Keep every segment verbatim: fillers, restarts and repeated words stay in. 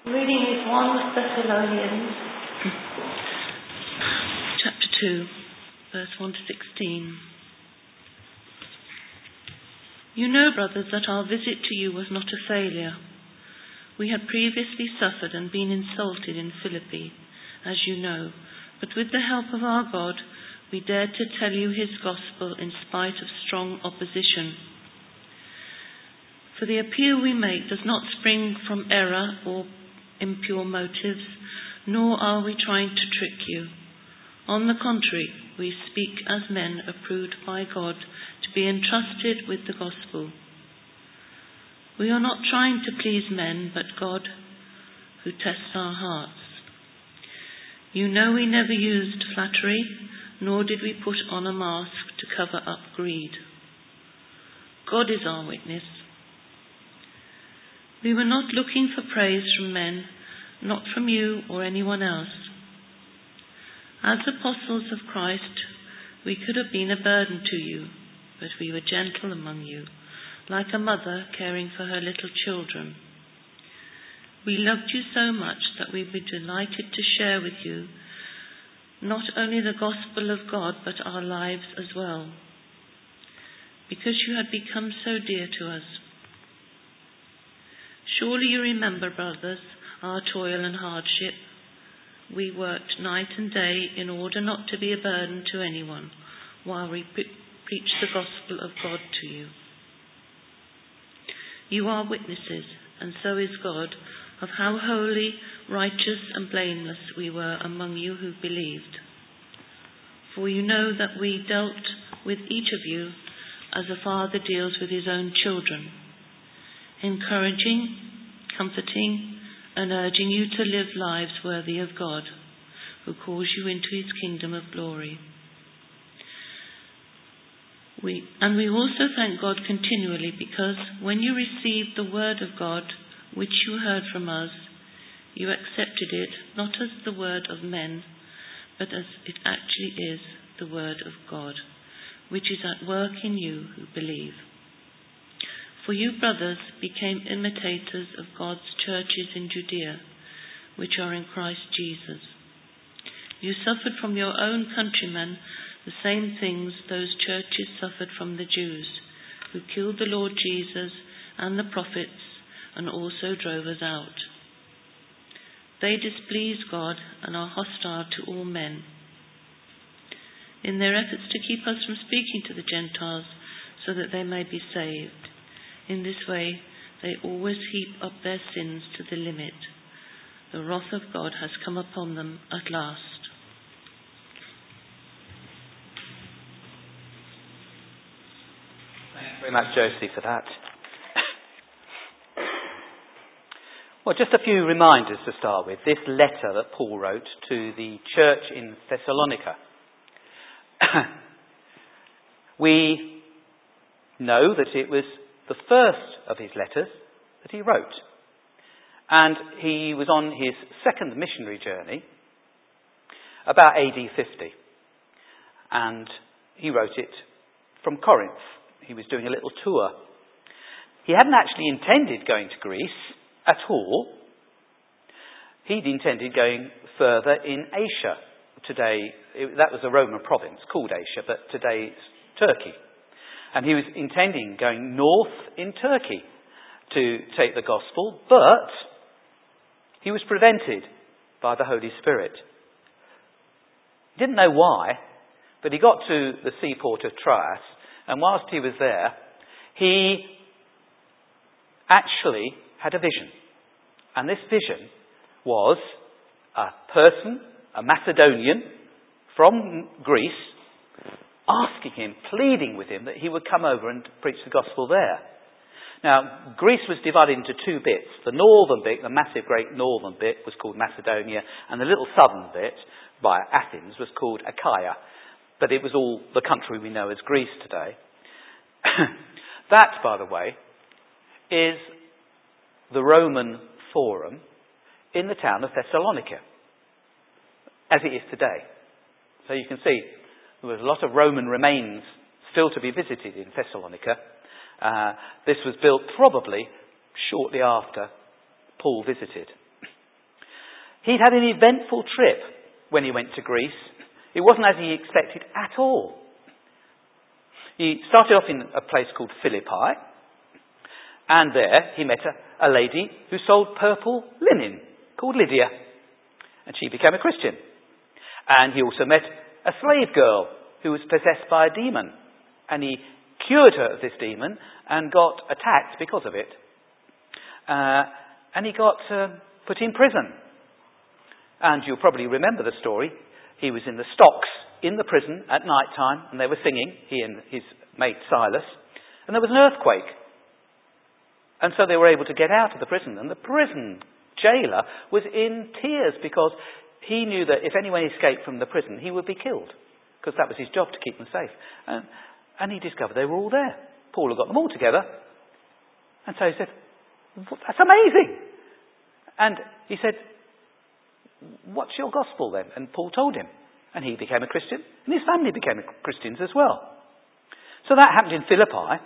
Reading is First Thessalonians. Chapter two, verse one to sixteen. You know, brothers, that our visit to you was not a failure. We had previously suffered and been insulted in Philippi, as you know, but with the help of our God, we dared to tell you his gospel in spite of strong opposition. For the appeal we make does not spring from error or impure motives, nor are we trying to trick you. On the contrary, we speak as men approved by God to be entrusted with the gospel. We are not trying to please men, but God, who tests our hearts. You know we never used flattery, nor did we put on a mask to cover up greed. God is our witness. We were not looking for praise from men, not from you or anyone else. As apostles of Christ, we could have been a burden to you, but we were gentle among you, like a mother caring for her little children. We loved you so much that we were delighted to share with you not only the gospel of God, but our lives as well, because you had become so dear to us. Surely you remember, brothers, our toil and hardship. We worked night and day in order not to be a burden to anyone while we pre- preached the gospel of God to you. You are witnesses, and so is God, of how holy, righteous and blameless we were among you who believed. For you know that we dealt with each of you as a father deals with his own children, encouraging, comforting, and urging you to live lives worthy of God, who calls you into his kingdom of glory. We, and we also thank God continually, because when you received the word of God, which you heard from us, you accepted it not as the word of men, but as it actually is, the word of God, which is at work in you who believe. For you, brothers, became imitators of God's churches in Judea, which are in Christ Jesus. You suffered from your own countrymen the same things those churches suffered from the Jews, who killed the Lord Jesus and the prophets, and also drove us out. They displease God and are hostile to all men. In their efforts to keep us from speaking to the Gentiles so that they may be saved, in this way, they always heap up their sins to the limit. The wrath of God has come upon them at last. Thanks very much, Josie, for that. Well, just a few reminders to start with. This letter that Paul wrote to the church in Thessalonica. We know that it was the first of his letters that he wrote. And he was on his second missionary journey, about A D fifty. And he wrote it from Corinth. He was doing a little tour. He hadn't actually intended going to Greece at all. He'd intended going further in Asia. Today, it, that was a Roman province called Asia, but today it's Turkey. And he was intending going north in Turkey to take the gospel, but he was prevented by the Holy Spirit. He didn't know why, but he got to the seaport of Troas, and whilst he was there, he actually had a vision. And this vision was a person, a Macedonian from Greece, asking him, pleading with him that he would come over and preach the gospel there. Now, Greece was divided into two bits. The northern bit, the massive great northern bit, was called Macedonia, and the little southern bit, by Athens, was called Achaia. But it was all the country we know as Greece today. That, by the way, is the Roman Forum in the town of Thessalonica, as it is today. So you can see there was a lot of Roman remains still to be visited in Thessalonica. Uh, this was built probably shortly after Paul visited. He'd had an eventful trip when he went to Greece. It wasn't as he expected at all. He started off in a place called Philippi, and there he met a, a lady who sold purple linen called Lydia, and she became a Christian. And he also met a slave girl who was possessed by a demon, and he cured her of this demon and got attacked because of it. Uh, and he got uh, put in prison. And you'll probably remember the story. He was in the stocks in the prison at night time, and they were singing, he and his mate Silas, and there was an earthquake. And so they were able to get out of the prison, and the prison jailer was in tears because he knew that if anyone escaped from the prison, he would be killed, because that was his job, to keep them safe. And, and he discovered they were all there. Paul had got them all together, and so he said, "That's amazing." And he said, "What's your gospel then?" And Paul told him. And he became a Christian. And his family became Christians as well. So that happened in Philippi.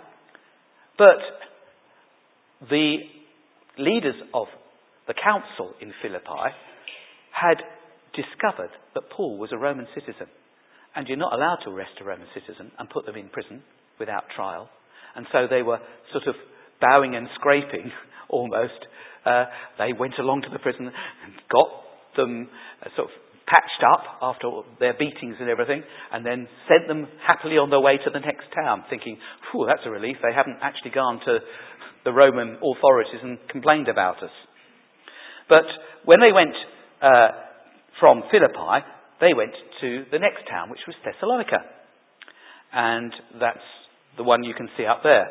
But the leaders of the council in Philippi had discovered that Paul was a Roman citizen. And you're not allowed to arrest a Roman citizen and put them in prison without trial. And so they were sort of bowing and scraping almost. Uh, they went along to the prison and got them uh, sort of patched up after their beatings and everything, and then sent them happily on their way to the next town, thinking, "Phew, that's a relief. They haven't actually gone to the Roman authorities and complained about us." But when they went uh, from Philippi, they went to the next town, which was Thessalonica. And that's the one you can see up there.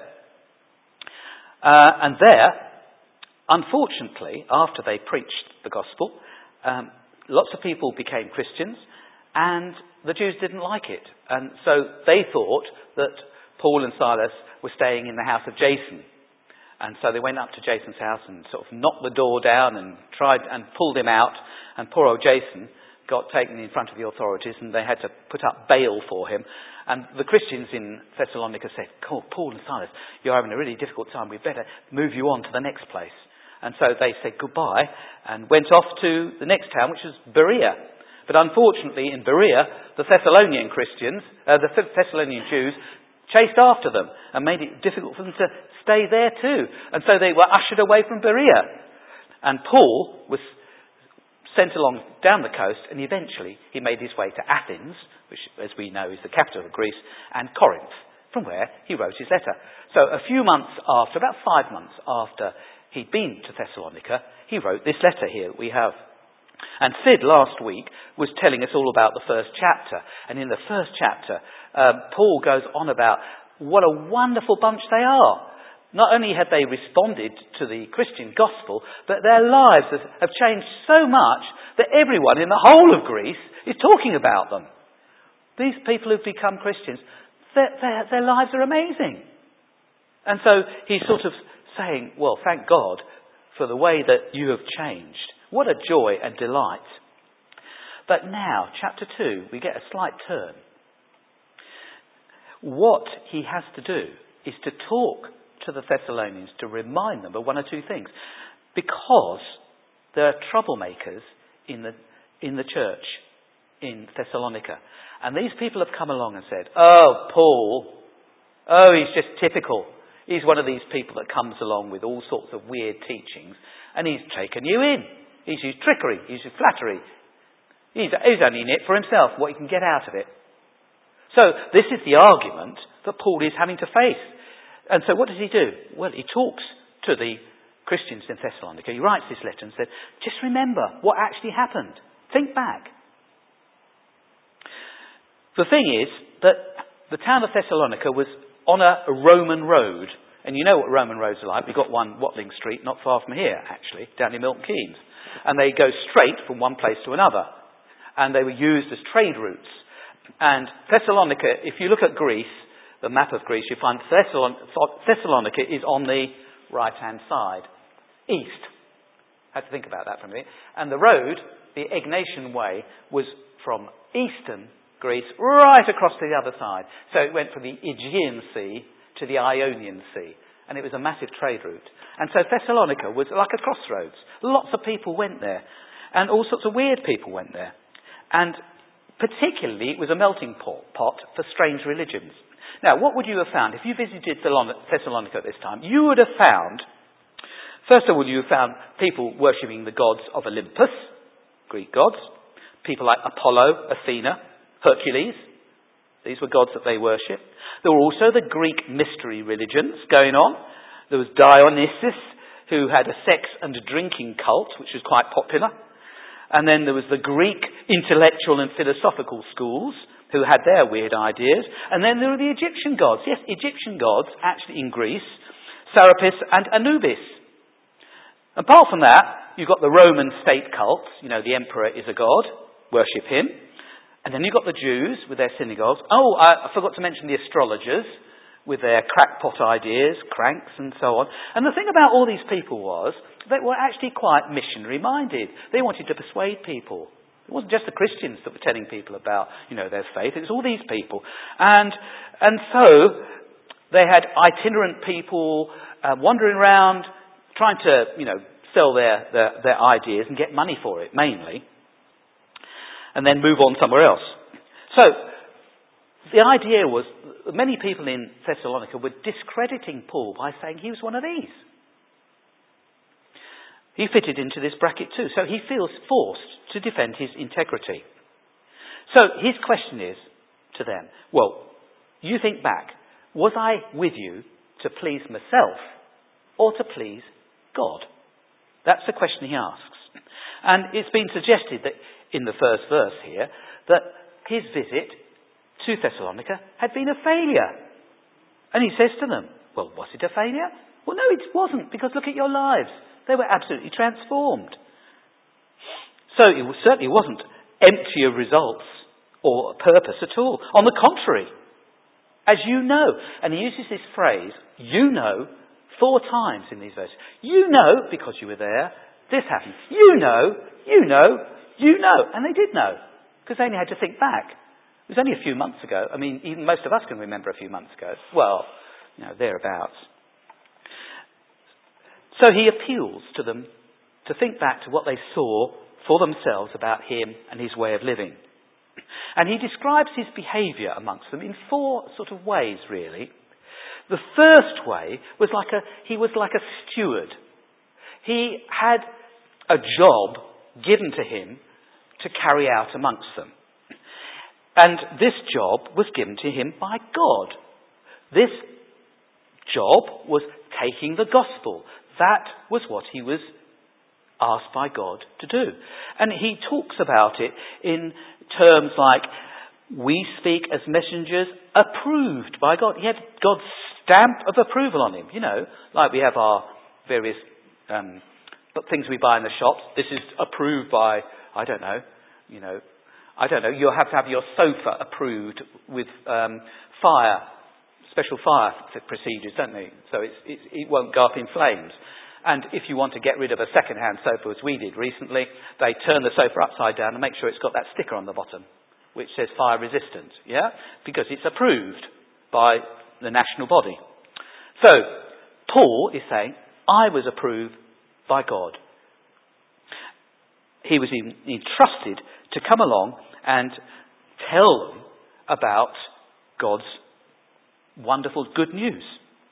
Uh, and there, unfortunately, after they preached the gospel, um, lots of people became Christians, and the Jews didn't like it. And so they thought that Paul and Silas were staying in the house of Jason. And so they went up to Jason's house and sort of knocked the door down and tried and pulled him out. And poor old Jason got taken in front of the authorities, and they had to put up bail for him. And the Christians in Thessalonica said, "Oh, Paul and Silas, you're having a really difficult time. We'd better move you on to the next place." And so they said goodbye and went off to the next town, which was Berea. But unfortunately, in Berea, the Thessalonian Christians, uh, the Thessalonian Jews, chased after them and made it difficult for them to stay there too. And so they were ushered away from Berea. And Paul was sent along down the coast, and eventually he made his way to Athens, which, as we know, is the capital of Greece, and Corinth, from where he wrote his letter. So a few months after, about five months after he'd been to Thessalonica, he wrote this letter here that we have. And Sid last week was telling us all about the first chapter. And in the first chapter, um, Paul goes on about what a wonderful bunch they are. Not only had they responded to the Christian gospel, but their lives have changed so much that everyone in the whole of Greece is talking about them. These people who've become Christians, their, their, their lives are amazing. And so he's sort of saying, well, thank God for the way that you have changed. What a joy and delight. But now, chapter two, we get a slight turn. What he has to do is to talk to the Thessalonians to remind them of one or two things. Because there are troublemakers in the, in the church in Thessalonica. And these people have come along and said, "Oh, Paul, oh, he's just typical. He's one of these people that comes along with all sorts of weird teachings, and he's taken you in. He's used trickery, he's used flattery. He's, he's only in it for himself, what he can get out of it." So this is the argument that Paul is having to face. And so what does he do? Well, he talks to the Christians in Thessalonica. He writes this letter and said, just remember what actually happened. Think back. The thing is that the town of Thessalonica was on a Roman road. And you know what Roman roads are like. We've got one, Watling Street, not far from here, actually, down in Milton Keynes. And they go straight from one place to another. And they were used as trade routes. And Thessalonica, if you look at Greece, the map of Greece, you find Thessalon- Thessalonica is on the right-hand side, east. I had to think about that for a minute. And the road, the Egnatian Way, was from eastern Greece right across to the other side. So it went from the Aegean Sea to the Ionian Sea. And it was a massive trade route. And so Thessalonica was like a crossroads. Lots of people went there. And all sorts of weird people went there. And particularly, it was a melting pot, pot for strange religions. Now, what would you have found? If you visited Thessalonica at this time, you would have found, first of all, you have found people worshipping the gods of Olympus, Greek gods, people like Apollo, Athena, Hercules. These were gods that they worshipped. There were also the Greek mystery religions going on. There was Dionysus, who had a sex and a drinking cult, which was quite popular. And then there was the Greek intellectual and philosophical schools, who had their weird ideas. And then there were the Egyptian gods. Yes, Egyptian gods, actually in Greece, Serapis and Anubis. Apart from that, you've got the Roman state cults. You know, the emperor is a god. Worship him. And then you've got the Jews with their synagogues. Oh, I, I forgot to mention the astrologers with their crackpot ideas, cranks and so on. And the thing about all these people was they were actually quite missionary-minded. They wanted to persuade people. It wasn't just the Christians that were telling people about, you know, their faith. It was all these people. And and so they had itinerant people uh, wandering around trying to, you know, sell their, their, their ideas and get money for it, mainly. And then move on somewhere else. So the idea was that many people in Thessalonica were discrediting Paul by saying he was one of these. He fitted into this bracket too. So he feels forced to defend his integrity. So his question is to them, well, you think back, was I with you to please myself or to please God? That's the question he asks. And it's been suggested that in the first verse here, that his visit to Thessalonica had been a failure. And he says to them, well, was it a failure? Well, no, it wasn't, because look at your lives. They were absolutely transformed. So it certainly wasn't empty of results or purpose at all. On the contrary, as you know, and he uses this phrase, you know, four times in these verses. You know, because you were there, this happened. You know, you know, you know. And they did know, because they only had to think back. It was only a few months ago. I mean, even most of us can remember a few months ago. Well, you know, thereabouts. So he appeals to them to think back to what they saw for themselves about him and his way of living. And he describes his behaviour amongst them in four sort of ways, really. The first way was like a, he was like a steward. He had a job given to him to carry out amongst them. And this job was given to him by God. This job was taking the gospel. That was what he was asked by God to do. And he talks about it in terms like, we speak as messengers approved by God. He had God's stamp of approval on him, you know, like we have our various um, things we buy in the shops. This is approved by, I don't know, you know, I don't know, you'll have to have your sofa approved with um, fire, special fire procedures, don't they? So it's, it's, it won't go up in flames. And if you want to get rid of a second-hand sofa, as we did recently, they turn the sofa upside down and make sure it's got that sticker on the bottom, which says fire resistant, yeah? Because it's approved by the national body. So, Paul is saying, I was approved by God. He was entrusted to come along and tell them about God's wonderful good news.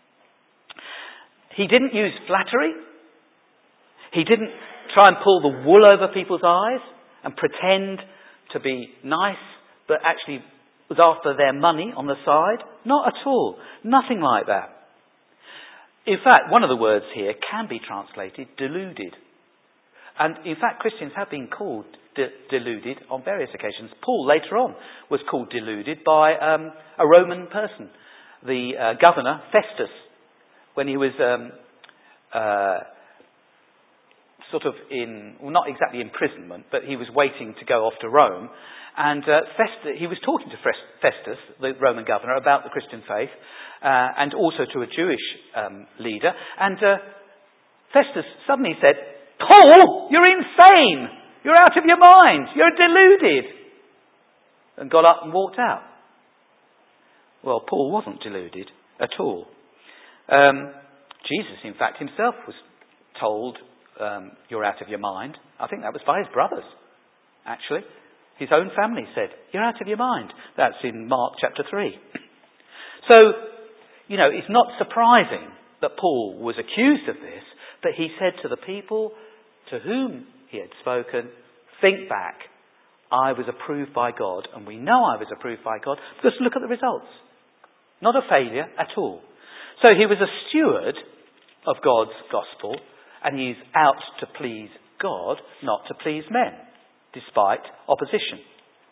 He didn't use flattery. He didn't try and pull the wool over people's eyes and pretend to be nice, but actually was after their money on the side. Not at all. Nothing like that. In fact, one of the words here can be translated deluded. And in fact, Christians have been called de- deluded on various occasions. Paul, later on, was called deluded by um, a Roman person, the uh, governor, Festus, when he was um, uh, sort of in, well, not exactly imprisonment, but he was waiting to go off to Rome. And uh, Festus, he was talking to Festus, the Roman governor, about the Christian faith, uh, and also to a Jewish um, leader. And uh, Festus suddenly said, Paul, you're insane! You're out of your mind! You're deluded! And got up and walked out. Well, Paul wasn't deluded at all. Um, Jesus, in fact, himself was told um, you're out of your mind. I think that was by his brothers, actually. His own family said, you're out of your mind. That's in Mark chapter three. So, you know, it's not surprising that Paul was accused of this, but he said to the people to whom he had spoken, think back. I was approved by God, and we know I was approved by God because look at the results. Not a failure at all. So he was a steward of God's gospel, and he's out to please God, not to please men, despite opposition.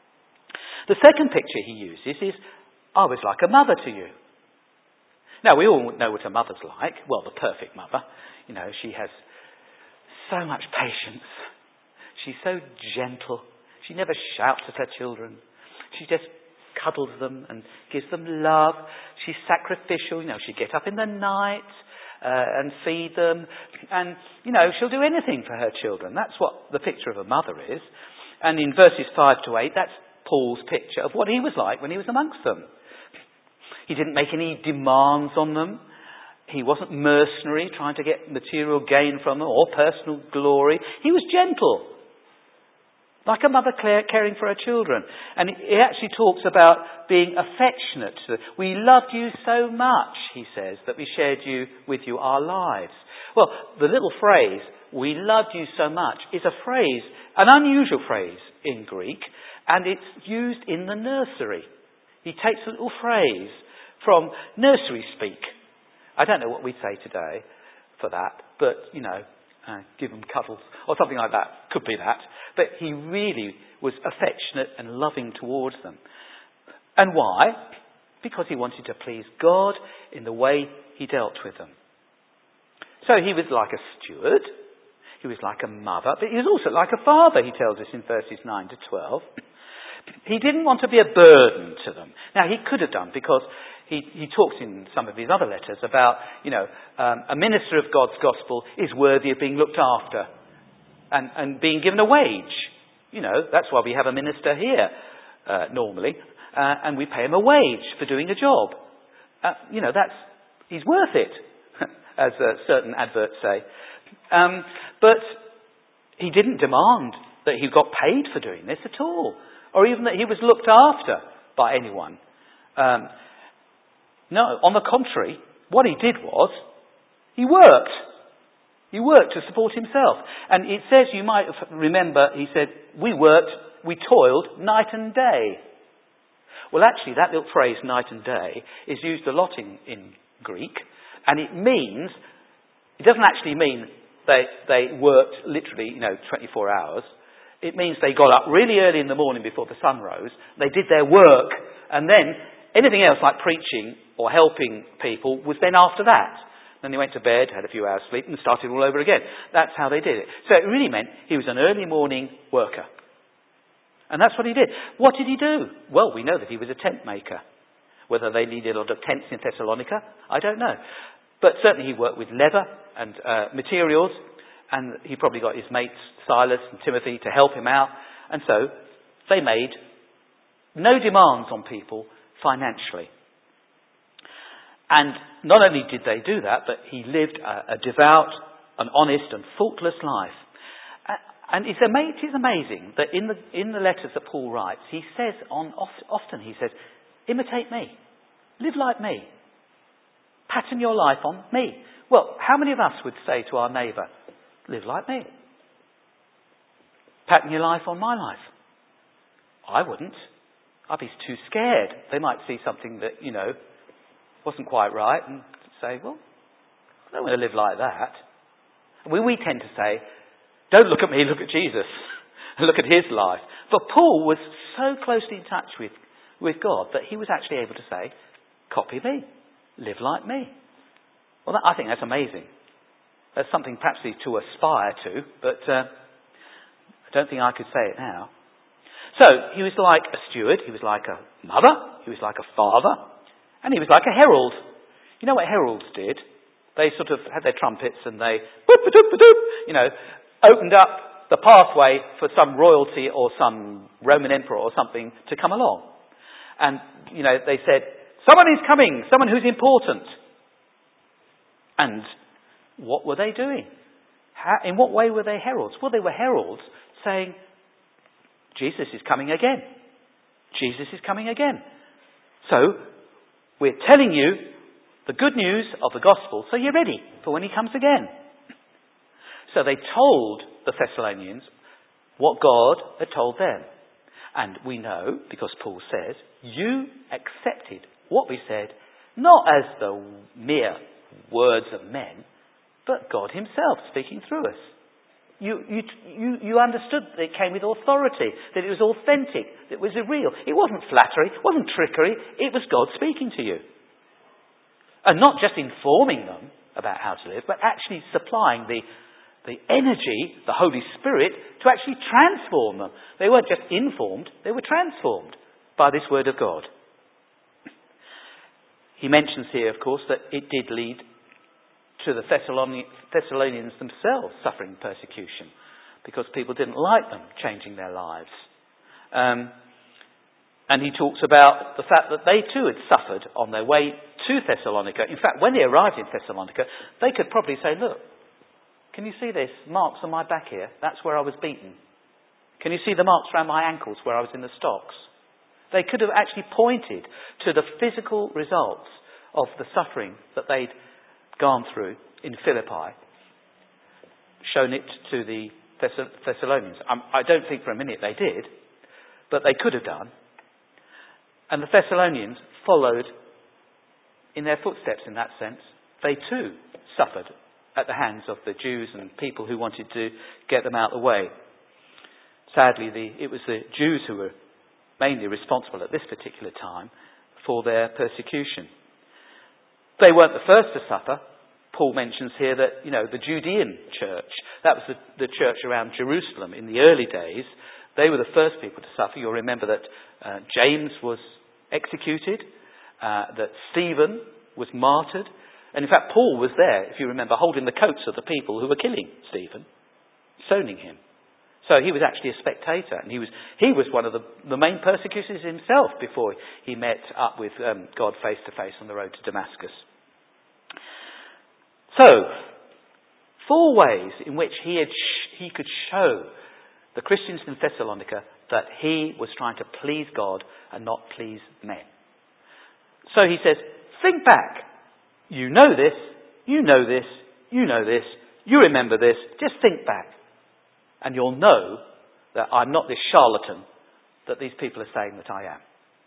The second picture he uses is, I was like a mother to you. Now, we all know what a mother's like. Well, the perfect mother. You know, she has so much patience. She's so gentle. She never shouts at her children. She just cuddles them and gives them love. She's sacrificial. You know, she'll get up in the night uh, and feed them. And, you know, she'll do anything for her children. That's what the picture of a mother is. And in verses five to eight, that's Paul's picture of what he was like when he was amongst them. He didn't make any demands on them. He wasn't mercenary, trying to get material gain from them or personal glory. He was gentle, like a mother caring for her children. And he actually talks about being affectionate. We loved you so much, he says, that we shared you with you our lives. Well, the little phrase, we loved you so much, is a phrase, an unusual phrase in Greek, and it's used in the nursery. He takes a little phrase from nursery speak. I don't know what we'd say today for that, but, you know, uh, give them cuddles or something like that. Could be that. But he really was affectionate and loving towards them. And why? Because he wanted to please God in the way he dealt with them. So he was like a steward. He was like a mother, but he was also like a father, he tells us in verses nine to twelve. He didn't want to be a burden to them. Now, he could have done, because he, he talks in some of his other letters about, you know, um, a minister of God's gospel is worthy of being looked after and, and being given a wage. You know, that's why we have a minister here, uh, normally, uh, and we pay him a wage for doing a job. Uh, you know, that's, he's worth it, as uh, certain adverts say. Um, but he didn't demand that he got paid for doing this at all, or even that he was looked after by anyone. Um, no, on the contrary, what he did was, he worked. He worked to support himself. And it says, you might remember, he said, we worked, we toiled night and day. Well, actually, that little phrase, night and day, is used a lot in, in Greek, and it means, it doesn't actually mean they, they worked literally, you know, twenty-four hours. It means they got up really early in the morning before the sun rose, they did their work, and then anything else like preaching or helping people was then after that. Then they went to bed, had a few hours sleep, and started all over again. That's how they did it. So it really meant he was an early morning worker. And that's what he did. What did he do? Well, we know that he was a tent maker. Whether they needed a lot of tents in Thessalonica, I don't know. But certainly he worked with leather and uh, materials, and he probably got his mates Silas and Timothy to help him out. And so they made no demands on people financially. And not only did they do that, but he lived a, a devout, an honest and faultless life. And it's ama- it is amazing that in the in the letters that Paul writes, he says on often he says, imitate me, live like me, pattern your life on me. Well, how many of us would say to our neighbour, live like me, pattern your life on my life? I wouldn't. I'd be too scared. They might see something that, you know, wasn't quite right and say, well, I don't want to live like that. We, we tend to say, don't look at me, look at Jesus. Look at his life. But Paul was so closely in touch with, with God that he was actually able to say, copy me, live like me. Well, that, I think that's amazing. That's something perhaps to aspire to, but uh, I don't think I could say it now. So, he was like a steward, he was like a mother, he was like a father, and he was like a herald. You know what heralds did? They sort of had their trumpets and they, you know, opened up the pathway for some royalty or some Roman emperor or something to come along. And, you know, they said, someone is coming, someone who's important. And what were they doing? How, in what way were they heralds? Well, they were heralds saying, Jesus is coming again. Jesus is coming again. So, we're telling you the good news of the gospel, so you're ready for when he comes again. So they told the Thessalonians what God had told them. And we know, because Paul says, you accepted what we said, not as the mere words of men, but God himself speaking through us. You, you, you, you understood that it came with authority, that it was authentic, that it was real. It wasn't flattery, it wasn't trickery, it was God speaking to you. And not just informing them about how to live, but actually supplying the, the energy, the Holy Spirit, to actually transform them. They weren't just informed, they were transformed by this word of God. He mentions here, of course, that it did lead to the Thessalonians themselves suffering persecution because people didn't like them changing their lives. Um, and he talks about the fact that they too had suffered on their way to Thessalonica. In fact, when they arrived in Thessalonica, they could probably say, look, can you see this? Marks on my back here. That's where I was beaten. Can you see the marks around my ankles where I was in the stocks? They could have actually pointed to the physical results of the suffering that they'd gone through in Philippi, shown it to the Thess- Thessalonians. Um, I don't think for a minute they did, but they could have done. And the Thessalonians followed in their footsteps in that sense. They too suffered at the hands of the Jews and people who wanted to get them out of the way. Sadly, the, it was the Jews who were mainly responsible at this particular time for their persecution. They weren't the first to suffer. Paul mentions here that, you know, the Judean church, that was the, the church around Jerusalem in the early days, they were the first people to suffer. You'll remember that uh, James was executed, uh, that Stephen was martyred, and in fact Paul was there, if you remember, holding the coats of the people who were killing Stephen, stoning him. So he was actually a spectator, and he was he was one of the, the main persecutors himself before he met up with um, God face to face on the road to Damascus. So, four ways in which he had sh- he could show the Christians in Thessalonica that he was trying to please God and not please men. So he says, think back. You know this, you know this, you know this, you remember this, just think back. And you'll know that I'm not this charlatan that these people are saying that I am.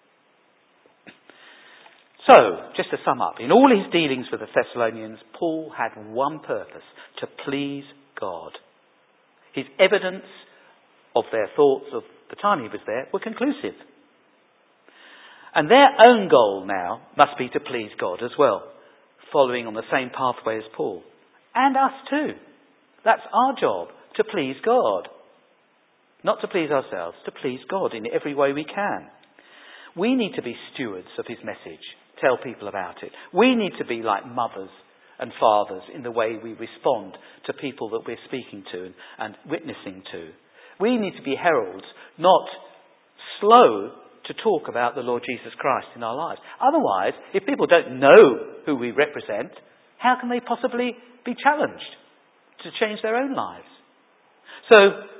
So, just to sum up, in all his dealings with the Thessalonians, Paul had one purpose, to please God. His evidence of their thoughts of the time he was there were conclusive. And their own goal now must be to please God as well, following on the same pathway as Paul. And us too. That's our job, to please God. Not to please ourselves, to please God in every way we can. We need to be stewards of his message, tell people about it. We need to be like mothers and fathers in the way we respond to people that we're speaking to and, and witnessing to. We need to be heralds, not slow to talk about the Lord Jesus Christ in our lives. Otherwise, if people don't know who we represent, how can they possibly be challenged to change their own lives? So,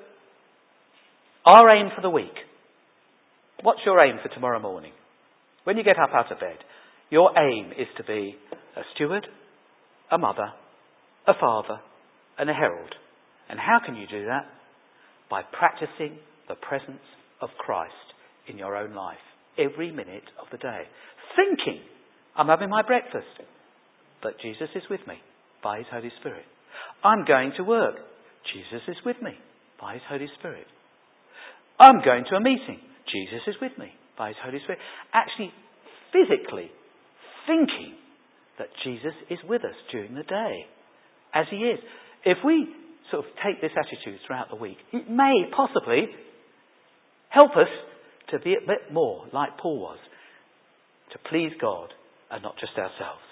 our aim for the week. What's your aim for tomorrow morning? When you get up out of bed, your aim is to be a steward, a mother, a father, and a herald. And how can you do that? By practicing the presence of Christ in your own life, every minute of the day. Thinking, I'm having my breakfast, but Jesus is with me by his Holy Spirit. I'm going to work. Jesus is with me by his Holy Spirit. I'm going to a meeting. Jesus is with me by his Holy Spirit. Actually, physically thinking that Jesus is with us during the day, as he is. If we sort of take this attitude throughout the week, it may possibly help us to be a bit more like Paul was, to please God and not just ourselves.